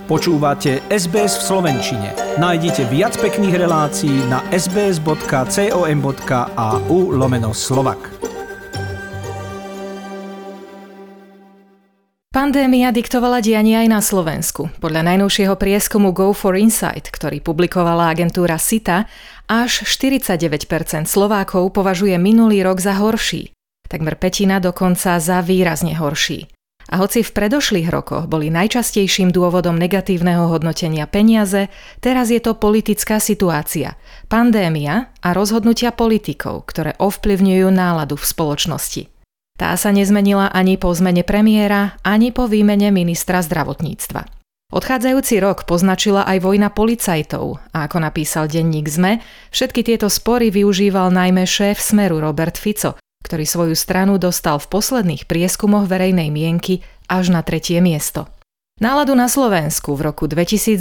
Počúvate SBS v slovenčine. Nájdite viac pekných relácií na sbs.com.au/Slovak. Pandémia diktovala dianie aj na Slovensku. Podľa najnovšieho prieskumu Go for Insight, ktorý publikovala agentúra SITA, až 49% Slovákov považuje minulý rok za horší. Takmer pätina dokonca za výrazne horší. A hoci v predošlých rokoch boli najčastejším dôvodom negatívneho hodnotenia peniaze, teraz je to politická situácia, pandémia a rozhodnutia politikov, ktoré ovplyvňujú náladu v spoločnosti. Tá sa nezmenila ani po zmene premiéra, ani po výmene ministra zdravotníctva. Odchádzajúci rok poznačila aj vojna policajtov a ako napísal denník SME, všetky tieto spory využíval najmä šéf Smeru Robert Fico, ktorý svoju stranu dostal v posledných prieskumoch verejnej mienky až na 3. miesto. Náladu na Slovensku v roku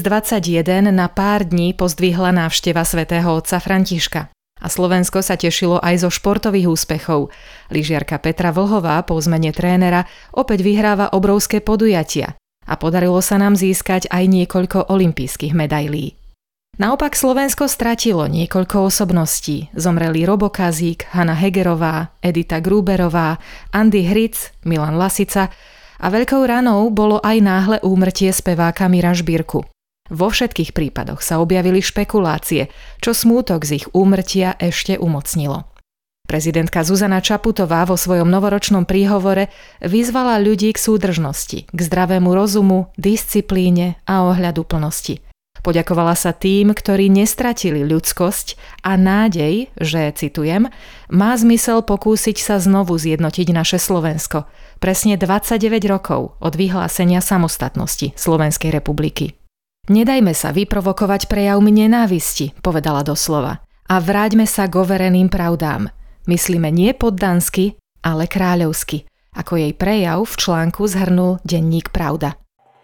2021 na pár dní pozdvihla návšteva svätého otca Františka. A Slovensko sa tešilo aj zo športových úspechov. Lyžiarka Petra Vlhová po zmene trénera opäť vyhráva obrovské podujatia a podarilo sa nám získať aj niekoľko olympijských medailí. Naopak Slovensko stratilo niekoľko osobností. Zomreli Robo Kazík, Hanna Hegerová, Edita Gruberová, Andy Hric, Milan Lasica a veľkou ranou bolo aj náhle úmrtie speváka Mira Žbírku. Vo všetkých prípadoch sa objavili špekulácie, čo smútok z ich úmrtia ešte umocnilo. Prezidentka Zuzana Čaputová vo svojom novoročnom príhovore vyzvala ľudí k súdržnosti, k zdravému rozumu, disciplíne a ohľaduplnosti. Poďakovala sa tým, ktorí nestratili ľudskosť a nádej, že, citujem, má zmysel pokúsiť sa znovu zjednotiť naše Slovensko. Presne 29 rokov od vyhlásenia samostatnosti Slovenskej republiky. Nedajme sa vyprovokovať prejavmi nenávisti, povedala doslova. A vráťme sa k overeným pravdám. Myslíme nie poddansky, ale kráľovsky, ako jej prejav v článku zhrnul denník Pravda.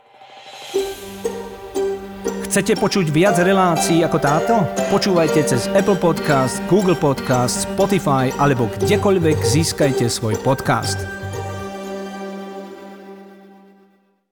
Chcete počuť viac relácií ako táto? Počúvajte cez Apple Podcast, Google Podcast, Spotify alebo kdekoľvek získajte svoj podcast.